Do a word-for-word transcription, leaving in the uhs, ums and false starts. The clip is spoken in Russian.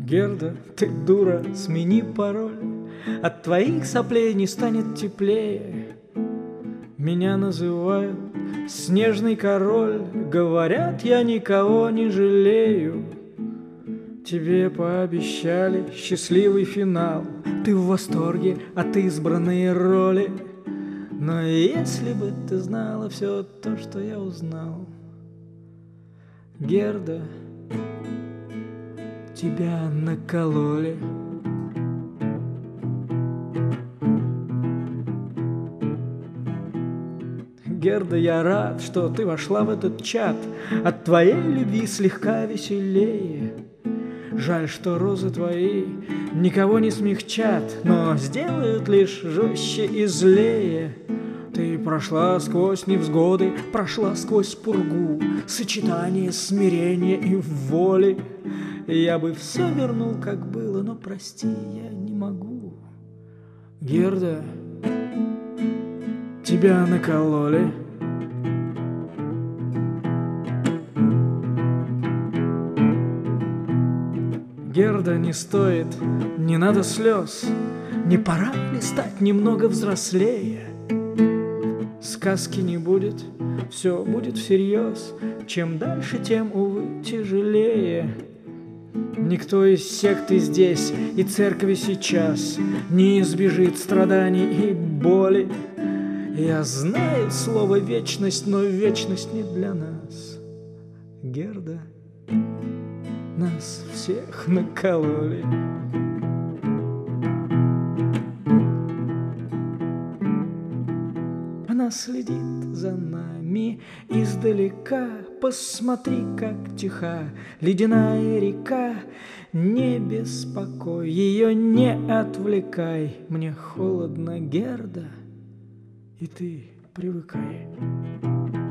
Герда, ты дура, смени пароль, от твоих соплей не станет теплее. Меня называют снежный король, говорят, я никого не жалею. Тебе пообещали счастливый финал, ты в восторге от избранной роли. Но если бы ты знала все то, что я узнал, Герда, тебя накололи. Герда, я рад, что ты вошла в этот чат, от твоей любви слегка веселее. Жаль, что розы твои никого не смягчат, но сделают лишь жестче и злее. Ты прошла сквозь невзгоды, прошла сквозь пургу, сочетание смирения и воли. Я бы все вернул, как было, но прости, я не могу. Герда, тебя накололи. Герда, не стоит, не надо слез, не пора ли стать немного взрослее? Сказки не будет, все будет всерьез, чем дальше, тем, увы, тяжелее. Никто из секты здесь и церкви сейчас не избежит страданий и боли. Я знаю слово «вечность», но вечность не для нас. Герда, нас всех накололи. Она следит за нами издалека. Посмотри, как тиха ледяная река. Не беспокой, ее не отвлекай. Мне холодно, Герда, и ты привыкай.